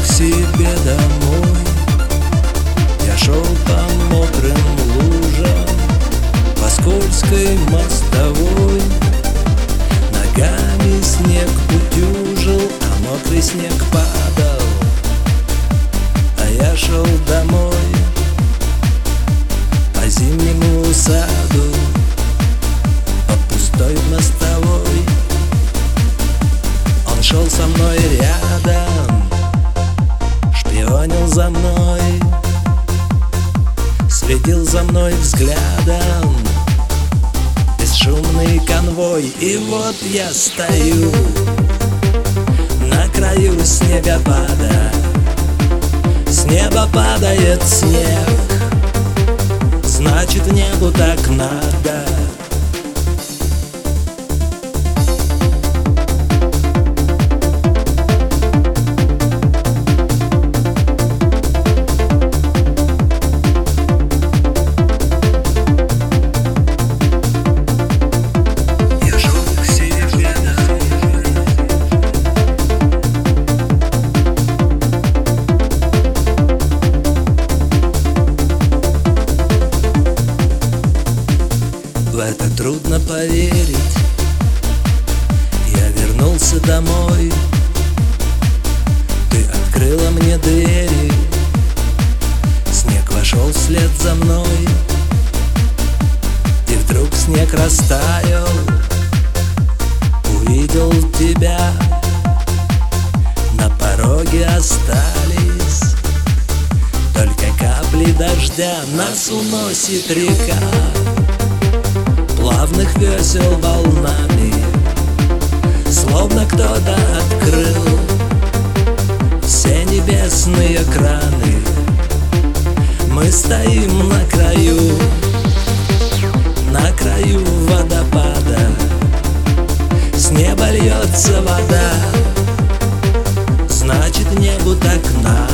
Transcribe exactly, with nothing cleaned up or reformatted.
к себе домой. Я шел по мокрым лужам, по скользкой мостовой. Ногами снег утюжил, а мокрый снег падал. А я шел домой по зимнему саду, по пустой мостовой. Он шел со мной рядом, шпионил за мной, следил за мной взглядом. Бесшумный конвой, и вот я стою на краю снегопада. С неба падает снег, значит, небу так надо. В это трудно поверить. Я вернулся домой, ты открыла мне двери. Снег вошел вслед за мной, и вдруг снег растаял. Увидел тебя, на пороге остались только капли дождя. Нас уносит река плавных весел волнами, словно кто-то открыл все небесные краны. Мы стоим на краю, на краю водопада. С неба льется вода, значит, небу так надо.